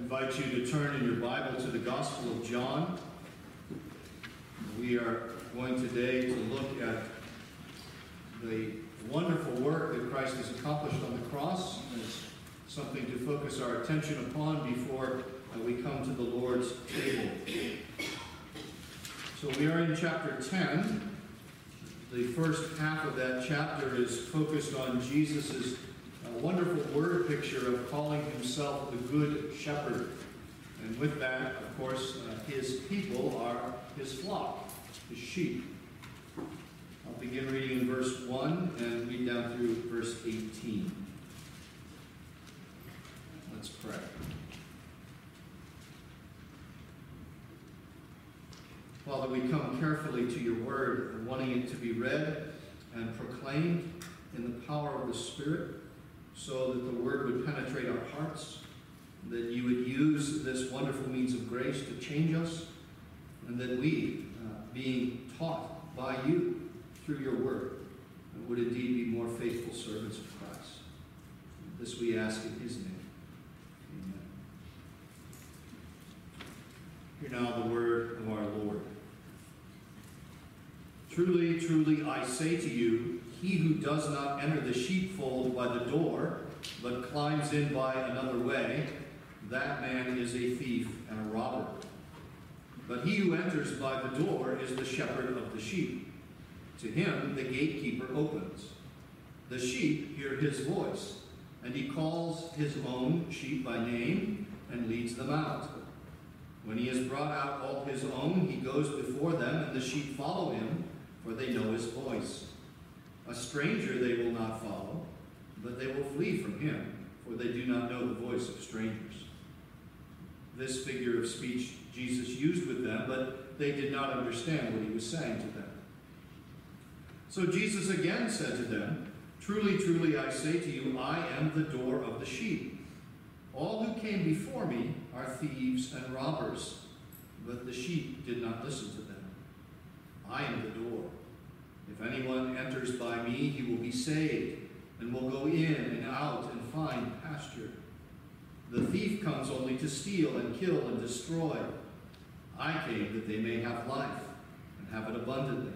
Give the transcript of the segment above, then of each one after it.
invite you to turn in your Bible to the Gospel of John. We are going today to look at the wonderful work that Christ has accomplished on the cross. It's something to focus our attention upon before we come to the Lord's table. So we are in chapter 10. The first half of that chapter is focused on Jesus' wonderful word picture of calling himself the Good Shepherd. And with that, of course, his people are his flock, his sheep. I'll begin reading in verse 1 and read down through verse 18. Let's pray. Father, we come carefully to your word, wanting it to be read and proclaimed in the power of the Spirit, so that the word would penetrate our hearts, that you would use this wonderful means of grace to change us, and that we, being taught by you through your word, would indeed be more faithful servants of Christ. This we ask in his name. Amen. Hear now the word of our Lord. Truly, truly, I say to you, he who does not enter the sheepfold by the door, but climbs in by another way, that man is a thief and a robber. But he who enters by the door is the shepherd of the sheep. To him the gatekeeper opens. The sheep hear his voice, and he calls his own sheep by name and leads them out. When he has brought out all his own, he goes before them, and the sheep follow him, for they know his voice. A stranger they will not follow, but they will flee from him, for they do not know the voice of strangers. This figure of speech Jesus used with them, but they did not understand what he was saying to them. So Jesus again said to them, Truly, truly, I say to you, I am the door of the sheep. All who came before me are thieves and robbers, but the sheep did not listen to them. I am the door. If anyone enters by me, he will be saved, and will go in and out and find pasture. The thief comes only to steal and kill and destroy. I came that they may have life, and have it abundantly.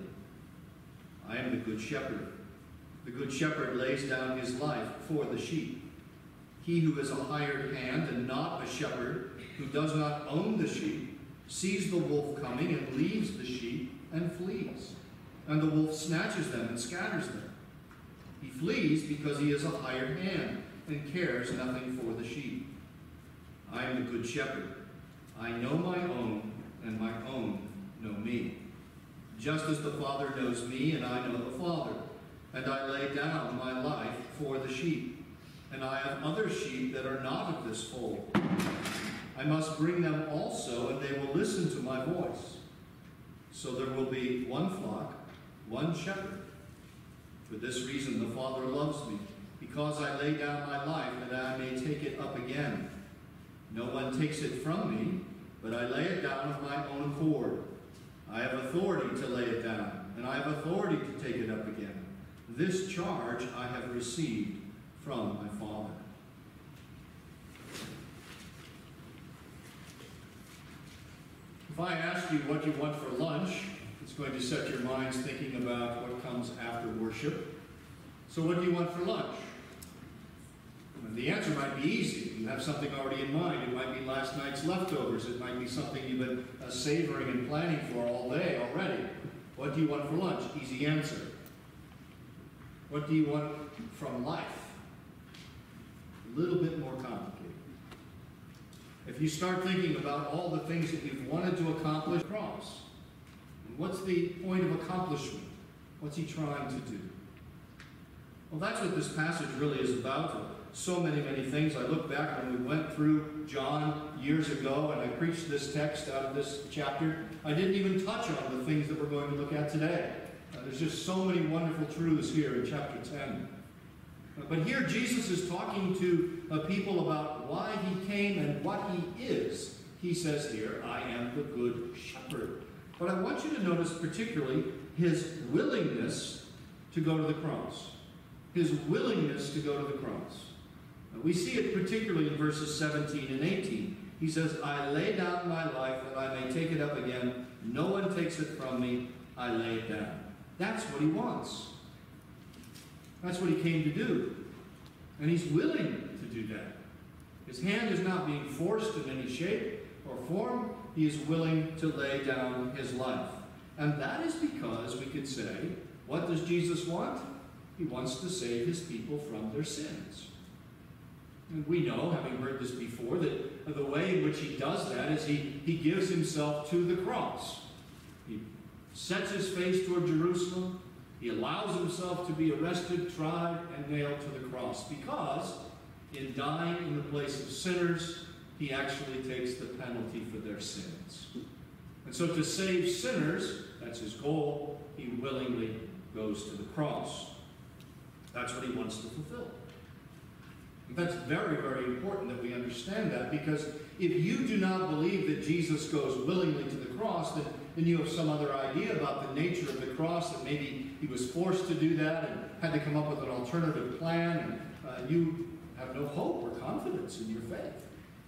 I am the good shepherd. The good shepherd lays down his life for the sheep. He who is a hired hand and not a shepherd, who does not own the sheep, sees the wolf coming and leaves the sheep and flees. And the wolf snatches them and scatters them. He flees because he is a hired hand and cares nothing for the sheep. I am the good shepherd. I know my own, and my own know me. Just as the Father knows me, and I know the Father. And I lay down my life for the sheep. And I have other sheep that are not of this fold. I must bring them also, and they will listen to my voice. So there will be one flock, one shepherd. For this reason the Father loves me, because I lay down my life that I may take it up again. No one takes it from me, but I lay it down of my own accord. I have authority to lay it down, and I have authority to take it up again. This charge I have received from my Father. If I ask you what you want for lunch, it's going to set your minds thinking about what comes after worship. So what do you want for lunch? And the answer might be easy. You have something already in mind. It might be last night's leftovers. It might be something you've been savoring and planning for all day already. What do you want for lunch? Easy answer. What do you want from life? A little bit more complicated. If you start thinking about all the things that you've wanted to accomplish, cross. What's the point of accomplishment? What's he trying to do? Well, that's what this passage really is about. So many, many things. I look back when we went through John years ago, and I preached this text out of this chapter. I didn't even touch on the things that we're going to look at today. There's just so many wonderful truths here in chapter 10. But here Jesus is talking to people about why he came and what he is. He says here, I am the good shepherd. But I want you to notice particularly his willingness to go to the cross. His willingness to go to the cross. We see it particularly in verses 17 and 18. He says, I lay down my life that I may take it up again. No one takes it from me. I lay it down. That's what he wants. That's what he came to do. And he's willing to do that. His hand is not being forced in any shape or form. He is willing to lay down his life. And that is because we could say, what does Jesus want? He wants to save his people from their sins. And we know, having heard this before, that the way in which he does that is he gives himself to the cross. He sets his face toward Jerusalem. He allows himself to be arrested, tried, and nailed to the cross because in dying in the place of sinners, he actually takes the penalty for their sins. And so to save sinners, that's his goal, he willingly goes to the cross. That's what he wants to fulfill. And that's very, very important that we understand that, because if you do not believe that Jesus goes willingly to the cross, then you have some other idea about the nature of the cross, that maybe he was forced to do that and had to come up with an alternative plan, and you have no hope or confidence in your faith.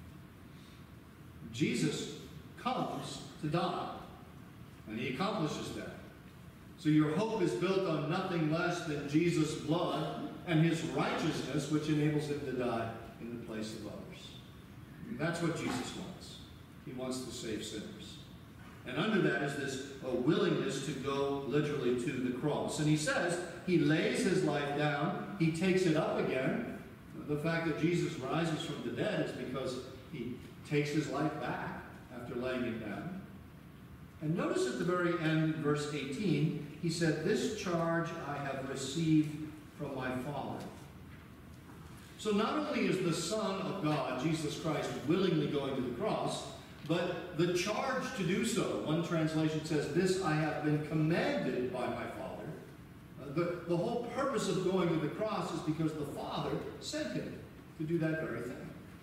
Jesus comes to die, and he accomplishes that. So your hope is built on nothing less than Jesus' blood and his righteousness, which enables him to die in the place of others. And that's what Jesus wants. He wants to save sinners. And under that is this willingness to go literally to the cross. And he says he lays his life down, he takes it up again. The fact that Jesus rises from the dead is because he takes his life back after laying it down. And notice at the very end, verse 18, he said, this charge I have received from my Father. So not only is the Son of God, Jesus Christ, willingly going to the cross, but the charge to do so, one translation says, this I have been commanded by my Father. The whole purpose of going to the cross is because the Father sent him to do that very thing.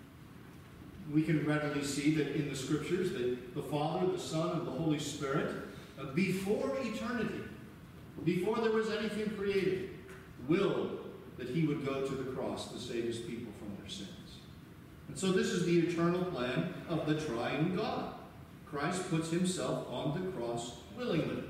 We can readily see that in the Scriptures that the Father, the Son, and the Holy Spirit, before eternity, before there was anything created, willed that he would go to the cross to save his people from their sins. And so this is the eternal plan of the triune God. Christ puts himself on the cross willingly.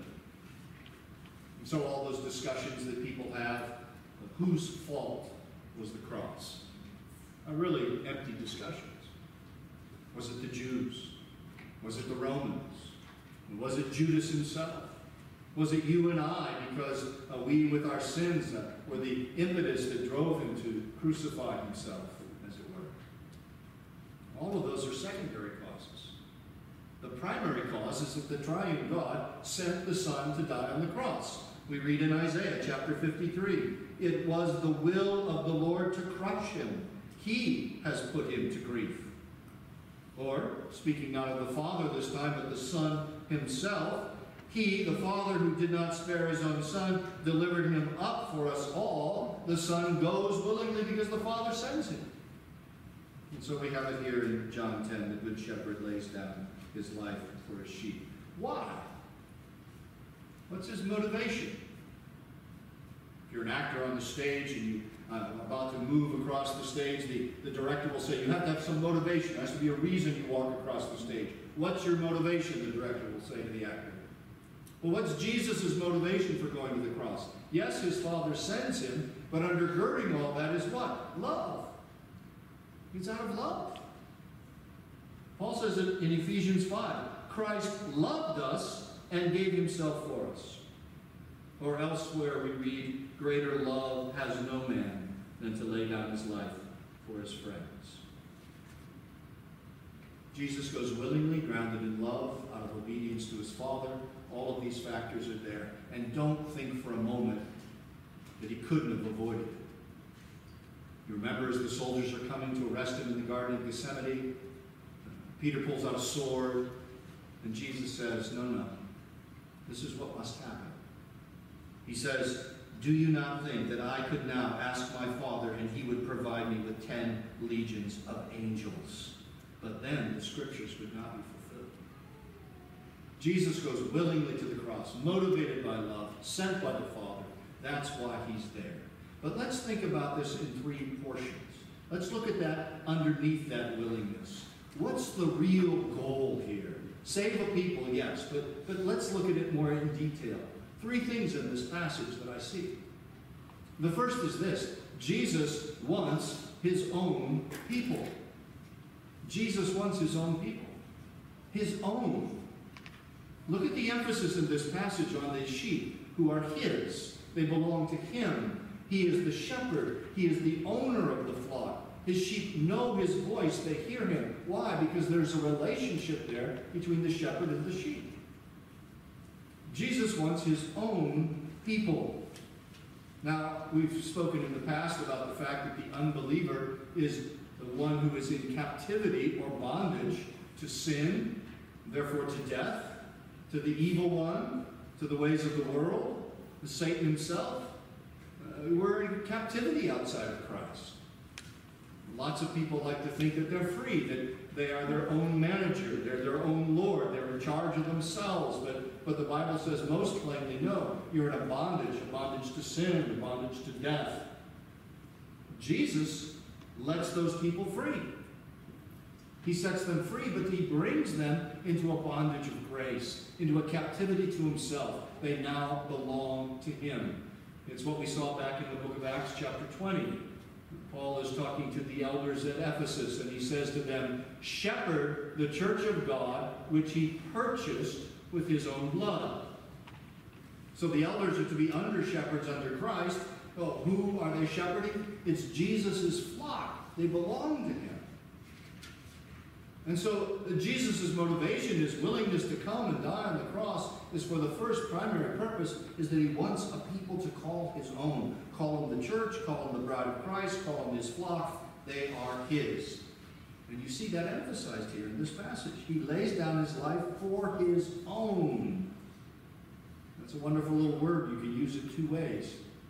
And so all those discussions that people have of whose fault was the cross are really empty discussions. Was it the Jews? Was it the Romans? Was it Judas himself? Was it you and I, because we with our sins were the impetus that drove him to crucify himself, as it were? All of those are secondary causes. The primary cause is that the triune God sent the Son to die on the cross. We read in Isaiah chapter 53, it was the will of the Lord to crush him. He has put him to grief. Or, speaking not of the Father this time, but the Son himself, he, the Father who did not spare his own Son, delivered him up for us all. The Son goes willingly because the Father sends him. And so we have it here in John 10, the Good Shepherd lays down his life for his sheep. Why? What's his motivation? If you're an actor on the stage and you about to move across the stage, the director will say, you have to have some motivation. There has to be a reason you walk across the stage. What's your motivation, the director will say to the actor. Well, what's Jesus' motivation for going to the cross? Yes, his Father sends him, but undergirding all that is what? Love. It's out of love. Paul says it in Ephesians 5. Christ loved us and gave himself for us. Or elsewhere we read, greater love has no man than to lay down his life for his friends. Jesus goes willingly, grounded in love, out of obedience to his Father. All of these factors are there. And don't think for a moment that he couldn't have avoided it. You remember as the soldiers are coming to arrest him in the Garden of Gethsemane, Peter pulls out a sword, and Jesus says, no, this is what must happen. He says, do you not think that I could now ask my Father and he would provide me with 10 legions of angels? But then the Scriptures would not be fulfilled. Jesus goes willingly to the cross, motivated by love, sent by the Father. That's why he's there. But let's think about this in three portions. Let's look at that underneath that willingness. what's the real goal here? Save a people, yes, but let's look at it more in detail. 3 things in this passage that I see. The first is this: Jesus wants his own people. Jesus wants his own people. His own. Look at the emphasis in this passage on these sheep who are his. They belong to him. He is the shepherd. He is the owner of the flock. His sheep know his voice. They hear him. Why? Because there's a relationship there between the shepherd and the sheep. Jesus wants his own people. Now, we've spoken in the past about the fact that the unbeliever is the one who is in captivity or bondage to sin, therefore to death, to the evil one, to the ways of the world, to Satan himself. We're in captivity outside of Christ. Lots of people like to think that they're free, that they are their own manager, they're their own Lord, they're in charge of themselves. But the Bible says most plainly, no, you're in a bondage to sin, a bondage to death. Jesus lets those people free. He sets them free, but he brings them into a bondage of grace, into a captivity to himself. They now belong to him. It's what we saw back in the book of Acts chapter 20. Paul is talking to the elders at Ephesus, and he says to them, shepherd the church of God, which he purchased with his own blood. So the elders are to be under shepherds under Christ. Oh, who are they shepherding? It's Jesus' flock. They belong to him. And so Jesus' motivation, his willingness to come and die on the cross, is for the first primary purpose, is that he wants a people to call his own. Call them the church, call them the bride of Christ, call them his flock. They are his. And you see that emphasized here in this passage. He lays down his life for his own. That's a wonderful little word. You can use it 2 ways.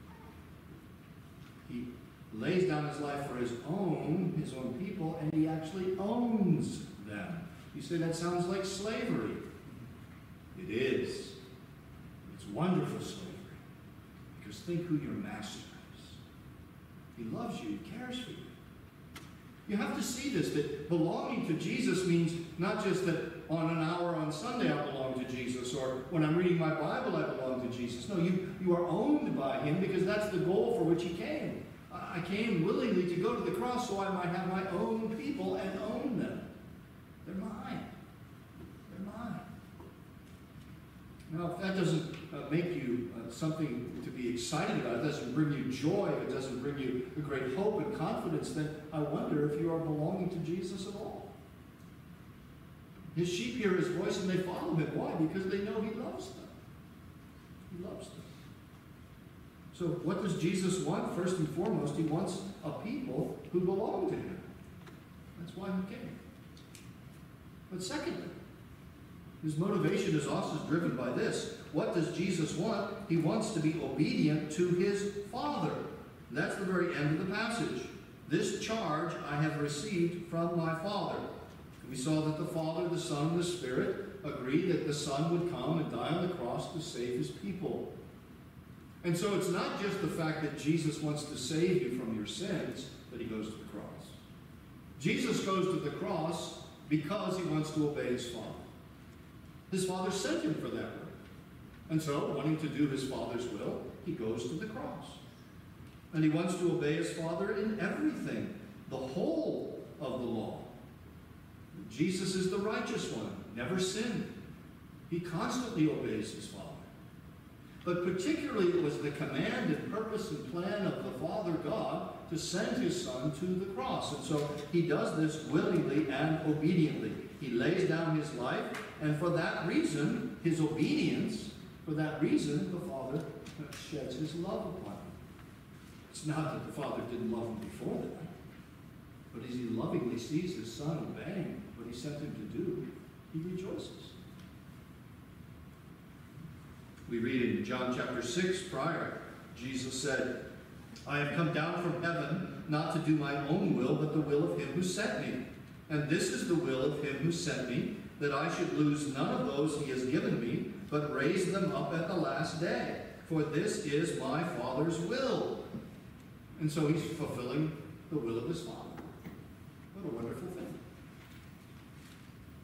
He lays down his life for his own people, and he actually owns them. You say that sounds like slavery. It is. It's wonderful slavery. Because think who your master is. He loves you. He cares for you. You have to see this, that belonging to Jesus means not just that on an hour on Sunday I belong to Jesus, or when I'm reading my Bible I belong to Jesus. No, you are owned by him, because that's the goal for which he came. I came willingly to go to the cross so I might have my own people and own them. They're mine. They're mine. Now, if that doesn't make you something to be excited about, it doesn't bring you joy, if it doesn't bring you a great hope and confidence, then I wonder if you are belonging to Jesus at all. His sheep hear his voice and they follow him. Why? Because they know he loves them. He loves them. So what does Jesus want? First and foremost, he wants a people who belong to him. That's why he came. But secondly, his motivation is also driven by this. What does Jesus want? He wants to be obedient to his Father. That's the very end of the passage. This charge I have received from my Father. We saw that the Father, the Son, and the Spirit agreed that the Son would come and die on the cross to save his people. And so it's not just the fact that Jesus wants to save you from your sins that he goes to the cross. Jesus goes to the cross because he wants to obey his Father. His Father sent him for that work. And so, wanting to do his Father's will, he goes to the cross. And he wants to obey his Father in everything, the whole of the law. Jesus is the righteous one, never sinned. He constantly obeys his Father. But particularly it was the command and purpose and plan of the Father God to send his Son to the cross. And so he does this willingly and obediently. He lays down his life, and for that reason, his obedience, for that reason, the Father sheds his love upon him. It's not that the Father didn't love him before that, but as he lovingly sees his Son obeying what he sent him to do, he rejoices. We read in John chapter 6 prior, Jesus said, I have come down from heaven not to do my own will, but the will of him who sent me. And this is the will of him who sent me, that I should lose none of those he has given me, but raise them up at the last day. For this is my Father's will. And so he's fulfilling the will of his Father. What a wonderful thing.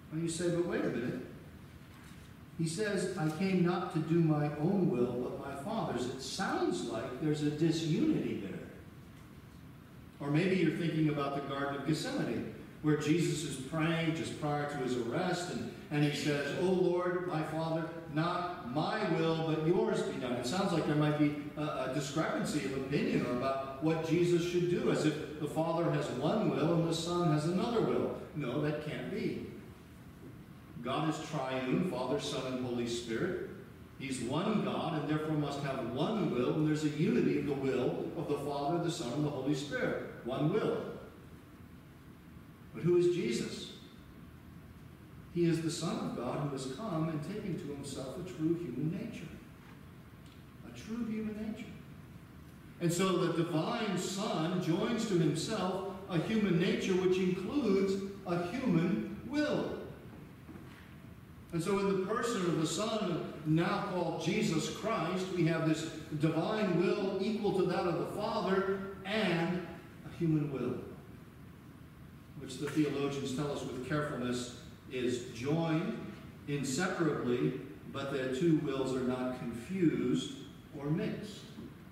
And you say, but wait a minute. He says, I came not to do my own will, but my Father's. It sounds like there's a disunity there. Or maybe you're thinking about the Garden of Gethsemane, where Jesus is praying just prior to his arrest, and he says, oh Lord, my Father, not my will, but yours be done. It sounds like there might be a discrepancy of opinion about what Jesus should do, as if the Father has one will and the Son has another will. No, that can't be. God is triune, Father, Son, and Holy Spirit. He's one God, and therefore must have one will, and there's a unity of the will of the Father, the Son, and the Holy Spirit. One will. But who is Jesus? He is the Son of God who has come and taken to himself a true human nature. A true human nature. And so the divine Son joins to himself a human nature which includes a human will. And so in the person of the Son, now called Jesus Christ, we have this divine will equal to that of the Father and a human will, which the theologians tell us with carefulness is joined inseparably, but their two wills are not confused or mixed.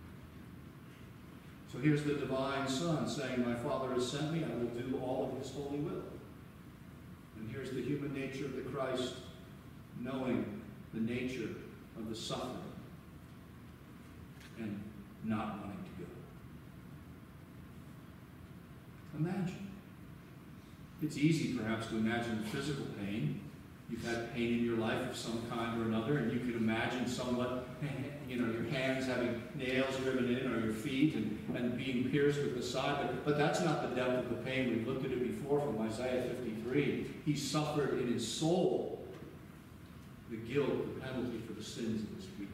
So here's the divine Son saying, my Father has sent me, I will do all of his holy will. And here's the human nature of the Christ, knowing the nature of the suffering and not wanting to go. Imagine. It's easy perhaps to imagine physical pain. You've had pain in your life of some kind or another, and you can imagine somewhat, your hands having nails driven in, or your feet and being pierced with the side. But that's not the depth of the pain. We've looked at it before from Isaiah 53. He suffered in his soul the guilt, the penalty for the sins of his people.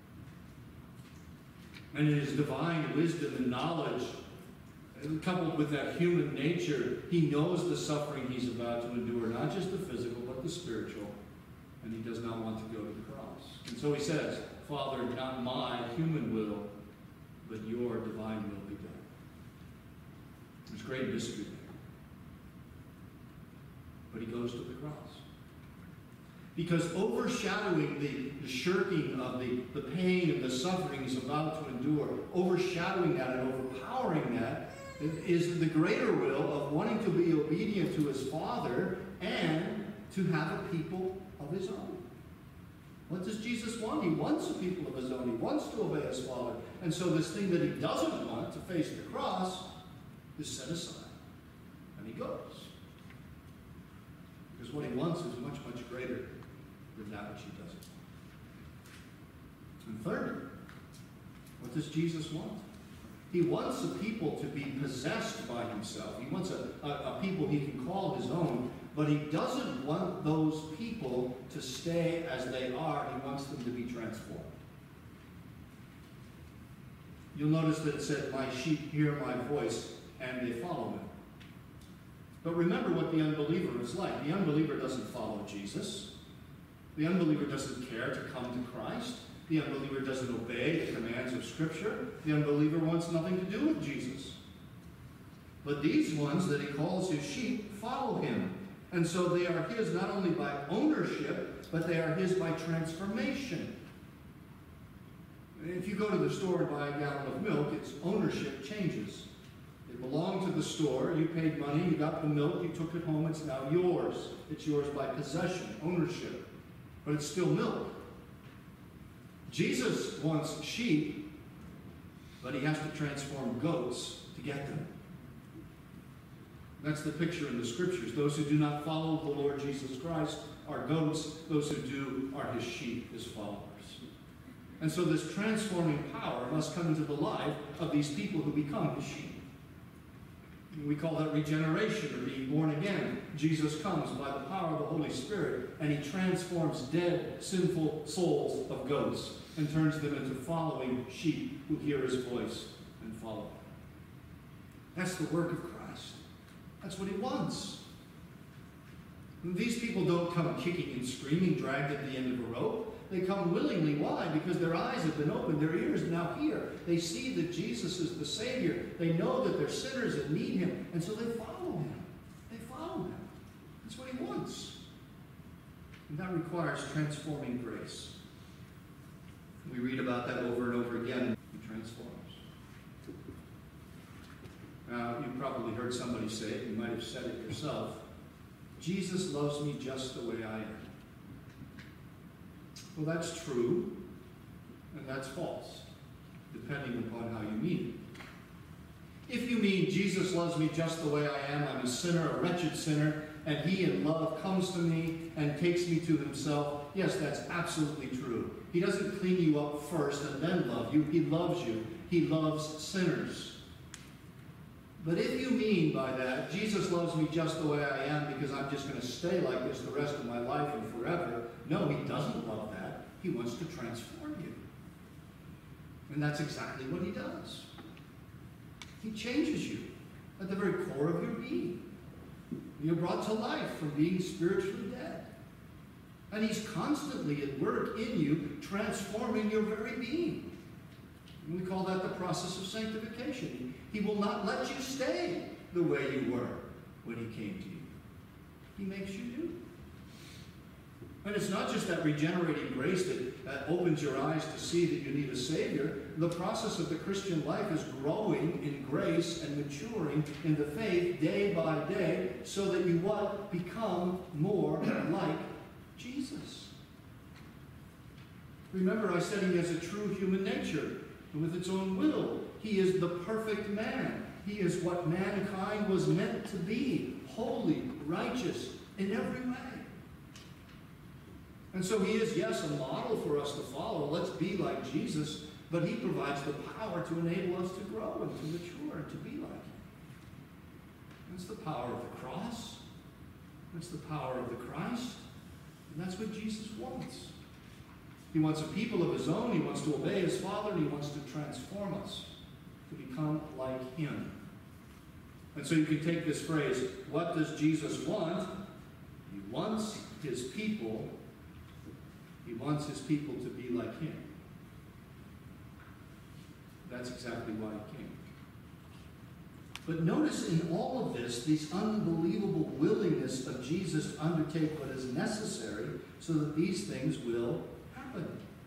And in his divine wisdom and knowledge, coupled with that human nature, he knows the suffering he's about to endure, not just the physical, but the spiritual. And he does not want to go to the cross. And so he says, Father, not my human will, but your divine will be done. There's great mystery there. But he goes to the cross. Because overshadowing the shirking of the pain and the suffering he's about to endure, overshadowing that and overpowering that, is the greater will of wanting to be obedient to his Father and to have a people of his own. What does Jesus want? He wants a people of his own. He wants to obey his Father. And so this thing that he doesn't want, to face the cross, is set aside. And he goes. Because what he wants is much, much greater than that which he doesn't want. And thirdly, what does Jesus want? He wants a people to be possessed by himself. He wants a people he can call his own, but he doesn't want those people to stay as they are. He wants them to be transformed. You'll notice that it said, my sheep hear my voice and they follow him. But remember what the unbeliever is like. The unbeliever doesn't follow Jesus. The unbeliever doesn't care to come to Christ. The unbeliever doesn't obey the commands of Scripture. The unbeliever wants nothing to do with Jesus. But these ones that he calls his sheep follow him. And so they are his not only by ownership, but they are his by transformation. If you go to the store and buy a gallon of milk, its ownership changes. It belonged to the store, you paid money, you got the milk, you took it home, it's now yours. It's yours by possession, ownership. But it's still milk. Jesus wants sheep, but he has to transform goats to get them. That's the picture in the Scriptures. Those who do not follow the Lord Jesus Christ are goats. Those who do are his sheep, his followers. And so this transforming power must come into the life of these people who become his sheep. We call that regeneration, or being born again. Jesus comes by the power of the Holy Spirit, and he transforms dead, sinful souls of goats and turns them into following sheep who hear his voice and follow him. That's the work of Christ. That's what he wants. And these people don't come kicking and screaming, dragged at the end of a rope. They come willingly. Why? Because their eyes have been opened, their ears now hear. They see that Jesus is the Savior. They know that they're sinners and need him. And so they follow him. They follow him. That's what he wants. And that requires transforming grace. We read about that over and over again. He transforms. You've probably heard somebody say it. You might have said it yourself. Jesus loves me just the way I am. Well, that's true, and that's false, depending upon how you mean it. If you mean Jesus loves me just the way I am, I'm a sinner, a wretched sinner, and he in love comes to me and takes me to himself, yes, that's absolutely true. He doesn't clean you up first and then love you. He loves you. He loves sinners. But if you mean by that, Jesus loves me just the way I am because I'm just going to stay like this the rest of my life and forever, no, he doesn't love that. He wants to transform you. And that's exactly what he does. He changes you at the very core of your being. You're brought to life from being spiritually dead. And he's constantly at work in you, transforming your very being. And we call that the process of sanctification. He will not let you stay the way you were when he came to you. He makes you new. And it's not just that regenerating grace that opens your eyes to see that you need a Savior. The process of the Christian life is growing in grace and maturing in the faith day by day so that you what? Become more like Jesus. Remember, I said he has a true human nature with its own will. He is the perfect man. He is what mankind was meant to be, holy, righteous in every way. And so he is, yes, a model for us to follow. Let's be like Jesus, but he provides the power to enable us to grow and to mature and to be like him. That's the power of the cross. That's the power of the Christ. And that's what Jesus wants. He wants a people of his own. He wants to obey his Father. And he wants to transform us to become like him. And so you can take this phrase, what does Jesus want? He wants his people. He wants his people to be like him. That's exactly why he came. But notice in all of this unbelievable willingness of Jesus to undertake what is necessary so that these things will happen.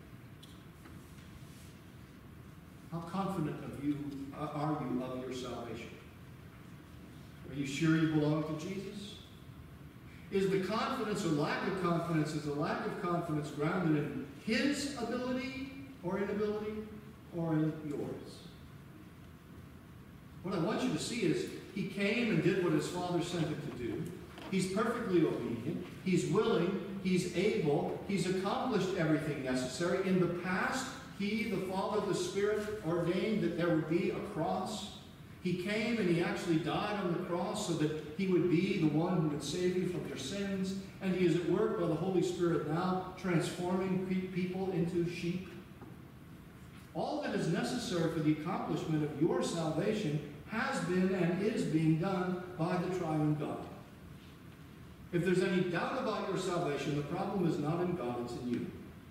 How confident are you of your salvation? Are you sure you belong to Jesus? Is the confidence or lack of confidence, is the lack of confidence grounded in his ability or inability or in yours? What I want you to see is he came and did what his Father sent him to do. He's perfectly obedient. He's willing. He's able. He's accomplished everything necessary. In the past, he, the Father, the Spirit, ordained that there would be a cross. He came and he actually died on the cross so that he would be the one who would save you from your sins. And he is at work by the Holy Spirit now, transforming people into sheep. All that is necessary for the accomplishment of your salvation has been and is being done by the triune God. If there's any doubt about your salvation, the problem is not in God, it's in you.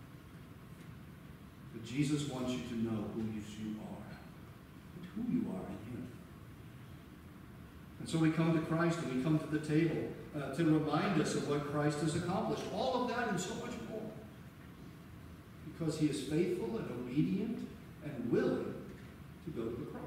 But Jesus wants you to know who you are and who you are in him. And so we come to Christ and we come to the table to remind us of what Christ has accomplished. All of that and so much more. Because he is faithful and obedient and willing to go to the cross.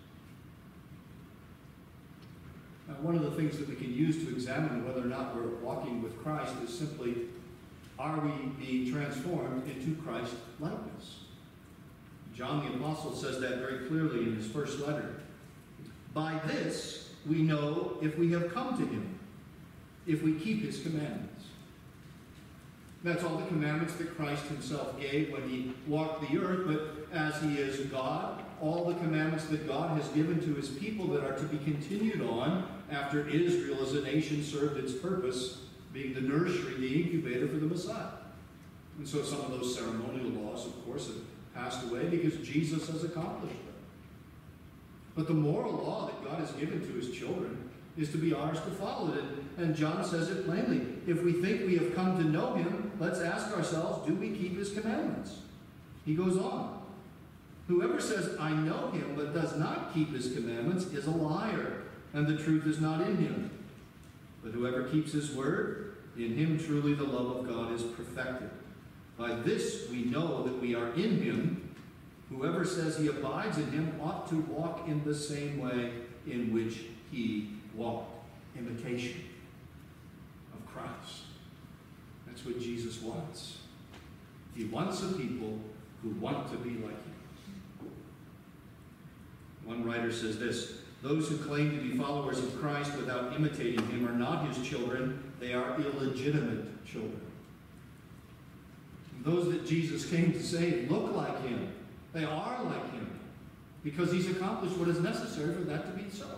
Now, one of the things that we can use to examine whether or not we're walking with Christ is simply, are we being transformed into Christ-likeness? John the Apostle says that very clearly in his first letter. By this we know if we have come to him, if we keep his commandments. That's all the commandments that Christ himself gave when he walked the earth, but as he is God, all the commandments that God has given to his people that are to be continued on after Israel as a nation served its purpose, being the nursery, the incubator for the Messiah. And so some of those ceremonial laws, of course, have passed away because Jesus has accomplished them. But the moral law that God has given to his children is to be ours to follow it. And John says it plainly. If we think we have come to know him, let's ask ourselves, do we keep his commandments? He goes on. Whoever says, I know him, but does not keep his commandments is a liar, and the truth is not in him. But whoever keeps his word, In him truly the love of God is perfected. By this we know that we are in him. Whoever says he abides in him ought to walk in the same way in which he walked. Imitation of Christ. That's what Jesus wants. He wants a people who want to be like him. One writer says this: those who claim to be followers of Christ without imitating him are not his children, they are illegitimate children. And those that Jesus came to save look like him. They are like him because he's accomplished what is necessary for that to be so.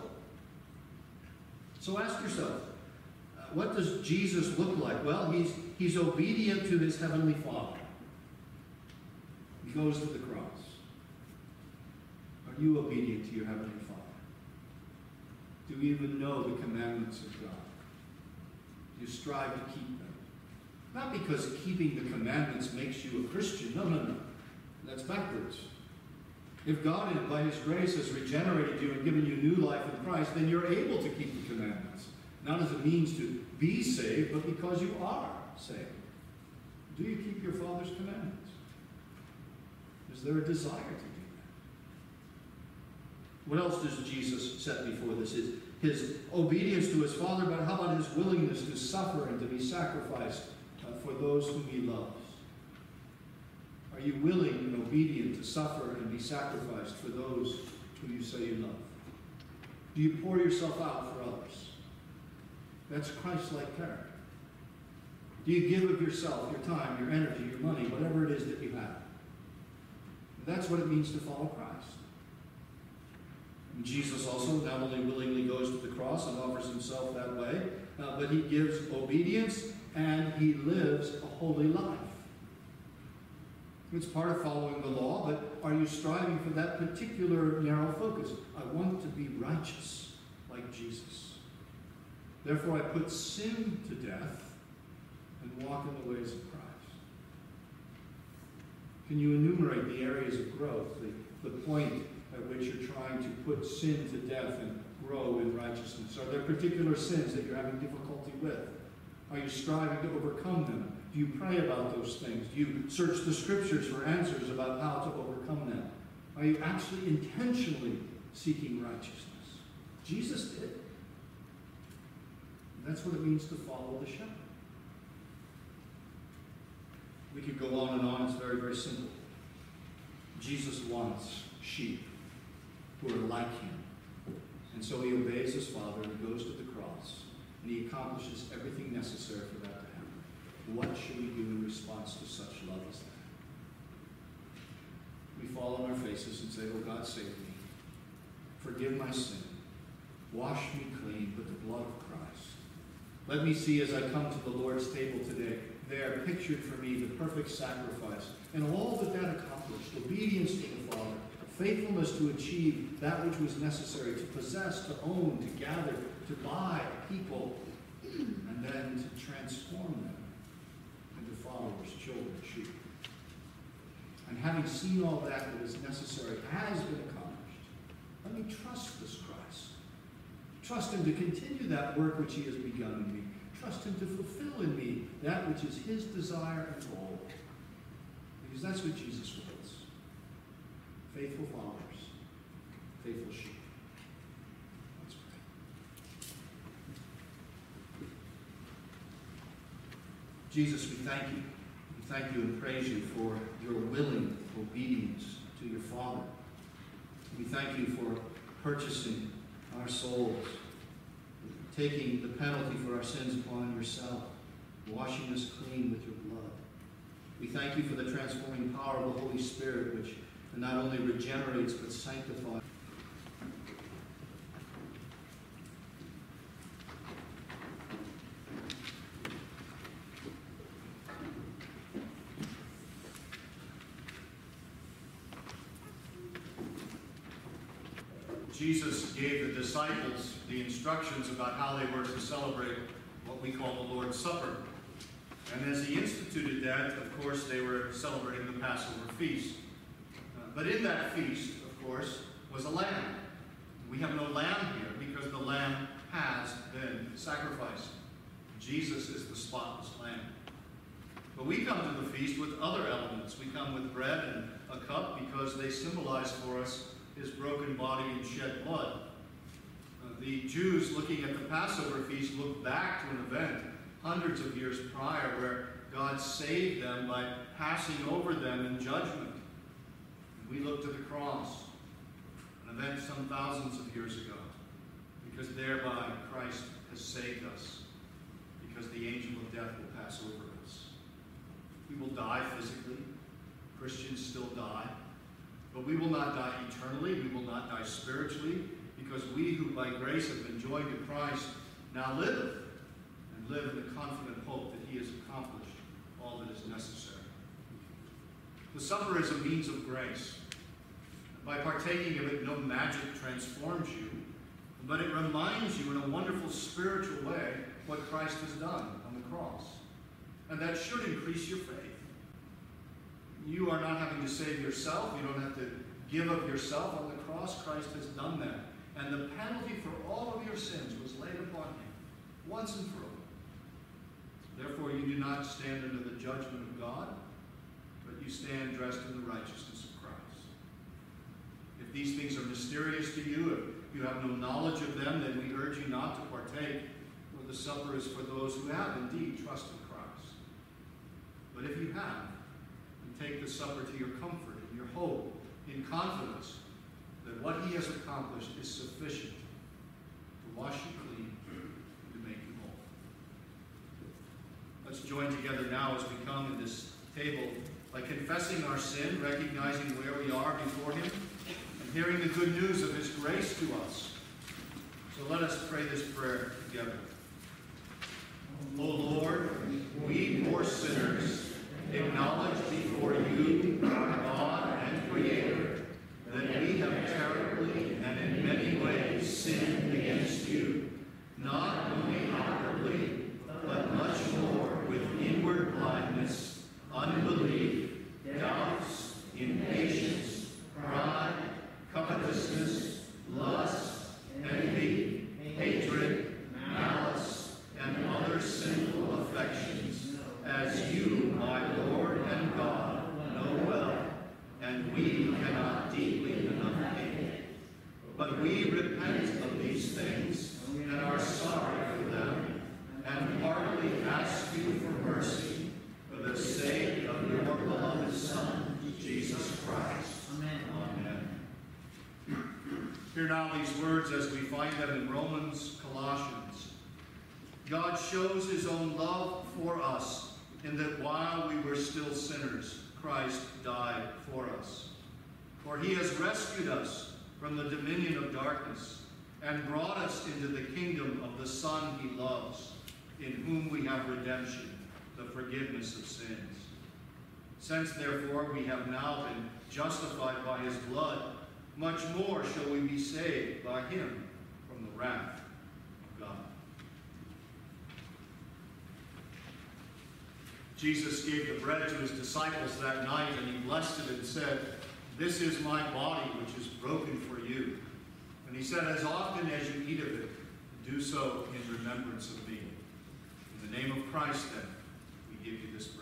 So ask yourself, what does Jesus look like? Well, he's obedient to his heavenly Father. He goes to the cross. Are you obedient to your heavenly Father? Do you even know the commandments of God? Do you strive to keep them? Not because keeping the commandments makes you a Christian. No. That's backwards. If God, by his grace, has regenerated you and given you new life in Christ, then you're able to keep the commandments. Not as a means to be saved, but because you are saved. Do you keep your Father's commandments? Is there a desire to do that? What else does Jesus set before this? His obedience to his Father, but how about his willingness to suffer and to be sacrificed for those whom he loves? Are you willing and obedient to suffer and be sacrificed for those who you say you love? Do you pour yourself out for others? That's Christ-like character. Do you give of yourself, your time, your energy, your money, whatever it is that you have? And that's what it means to follow Christ. And Jesus also not only willingly goes to the cross and offers himself that way, but he gives obedience and he lives a holy life. It's part of following the law, but are you striving for that particular narrow focus? I want to be righteous like Jesus. Therefore, I put sin to death and walk in the ways of Christ. Can you enumerate the areas of growth, the point at which you're trying to put sin to death and grow in righteousness? Are there particular sins that you're having difficulty with? Are you striving to overcome them? Do you pray about those things? Do you search the scriptures for answers about how to overcome them? Are you actually intentionally seeking righteousness? Jesus did. And that's what it means to follow the shepherd. We could go on and on. It's very, very simple. Jesus wants sheep who are like him. And so he obeys his Father and goes to the cross. And he accomplishes everything necessary for that to happen. What should we do in response to such love as that? We fall on our faces and say, oh God, save me. Forgive my sin. Wash me clean with the blood of Christ. Let me see as I come to the Lord's table today, there pictured for me the perfect sacrifice and all that accomplished, obedience to the Father, faithfulness to achieve that which was necessary, to possess, to own, to gather, to buy people, and then to transform them into followers, children, sheep. And having seen all that is necessary has been accomplished, let me trust this Christ. Trust him to continue that work which he has begun in me. Trust him to fulfill in me that which is his desire and goal. Because that's what Jesus wants. Faithful followers, faithful sheep. Let's pray. Jesus, we thank you. We thank you and praise you for your willing obedience to your Father. We thank you for purchasing our souls, taking the penalty for our sins upon yourself, washing us clean with your blood. We thank you for the transforming power of the Holy Spirit, which not only regenerates but sanctifies. Jesus gave the disciples the instructions about how they were to celebrate what we call the Lord's Supper. And as he instituted that, of course, they were celebrating the Passover feast. But in that feast, of course, was a lamb. We have no lamb here because the lamb has been sacrificed. Jesus is the spotless lamb. But we come to the feast with other elements. We come with bread and a cup because they symbolize for us his broken body and shed blood. The Jews looking at the Passover feast looked back to an event hundreds of years prior where God saved them by passing over them in judgment. And we look to the cross, an event some thousands of years ago, because thereby Christ has saved us, because the angel of death will pass over us. We will die physically. Christians still die. But we will not die eternally. We will not die spiritually, because we who by grace have been joined to Christ now live, and live in the confident hope that he has accomplished all that is necessary. The supper is a means of grace. By partaking of it, no magic transforms you, but it reminds you in a wonderful spiritual way what Christ has done on the cross. And that should increase your faith. You are not having to save yourself. You don't have to give of yourself. On the cross, Christ has done that. And the penalty for all of your sins was laid upon him, once and for all. Therefore, you do not stand under the judgment of God, but you stand dressed in the righteousness of Christ. If these things are mysterious to you, if you have no knowledge of them, then we urge you not to partake, for the supper is for those who have indeed trusted Christ. But if you have, take the supper to your comfort and your hope, in confidence that what he has accomplished is sufficient to wash you clean and to make you whole. Let's join together now as we come to this table by confessing our sin, recognizing where we are before him, and hearing the good news of his grace to us. So let us pray this prayer together. O Lord, we poor sinners acknowledge before you, our God and Creator, that we have terribly and in many ways sinned against you, not only outwardly, but much more with inward blindness, unbelief, doubts, impatience, pride, covetousness, lust, envy, hatred, malice, and other sinful affections, as you, my Lord and God, know well, and we cannot deeply enough hate. But we repent of these things and are sorry for them, and heartily ask you for mercy for the sake of your beloved Son, Jesus Christ. Amen. Amen. Hear now these words as we find them in Romans, Colossians. God shows his own love for us, in that while we were still sinners, Christ died for us. For he has rescued us from the dominion of darkness and brought us into the kingdom of the Son he loves, in whom we have redemption, the forgiveness of sins. Since, therefore, we have now been justified by his blood, much more shall we be saved by him from the wrath of God. Jesus gave the bread to his disciples that night, and he blessed it and said, "This is my body, which is broken for you." And he said, "As often as you eat of it, do so in remembrance of me." In the name of Christ, then, we give you this bread.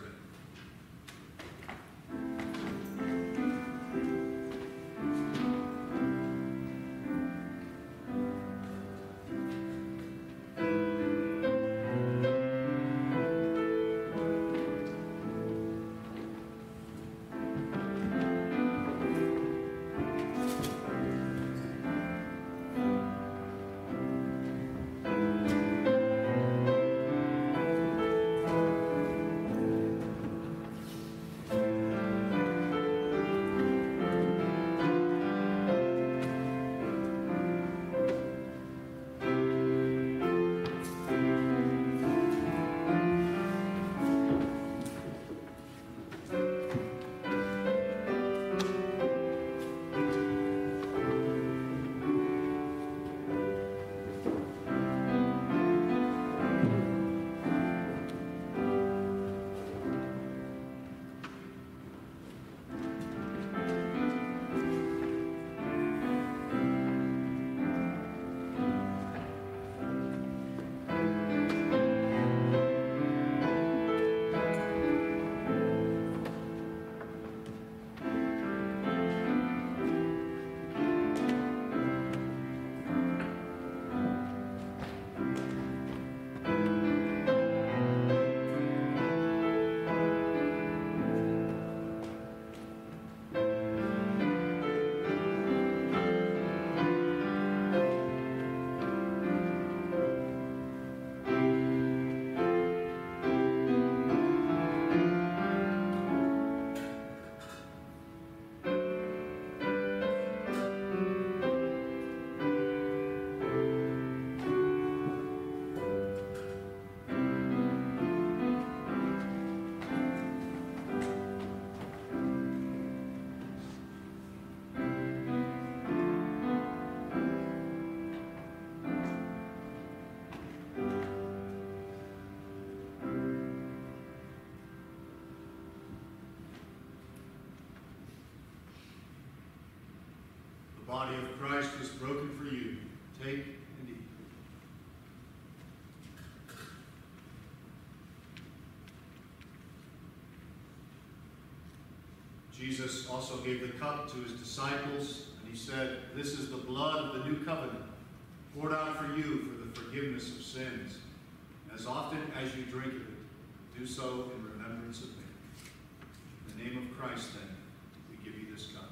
body of Christ was broken for you. Take and eat. Jesus also gave the cup to his disciples, and he said, "This is the blood of the new covenant, poured out for you for the forgiveness of sins. As often as you drink of it, do so in remembrance of me." In the name of Christ, then, we give you this cup.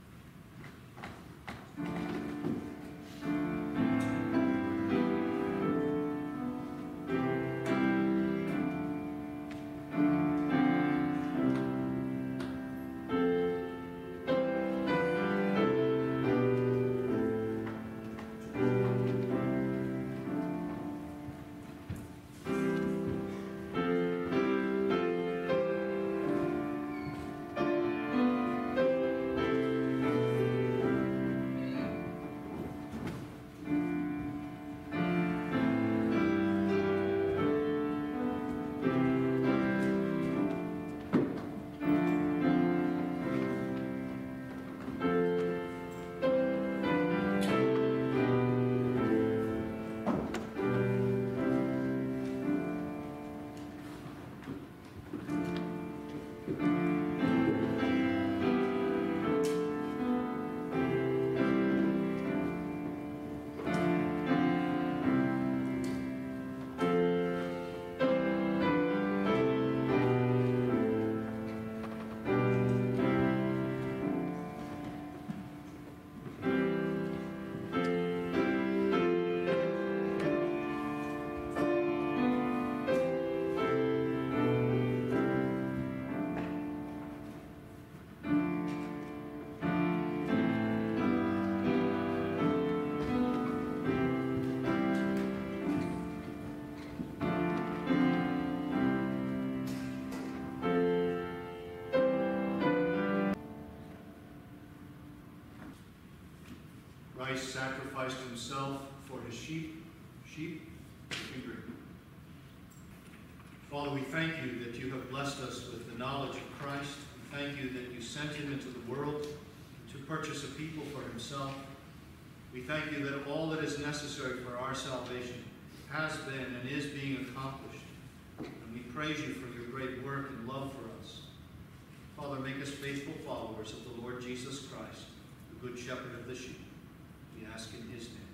Christ sacrificed himself for his sheep. Sheep, you can drink. Father, we thank you that you have blessed us with the knowledge of Christ. We thank you that you sent him into the world to purchase a people for himself. We thank you that all that is necessary for our salvation has been and is being accomplished. And we praise you for your great work and love for us. Father, make us faithful followers of the Lord Jesus Christ, the good shepherd of the sheep. We ask in his name.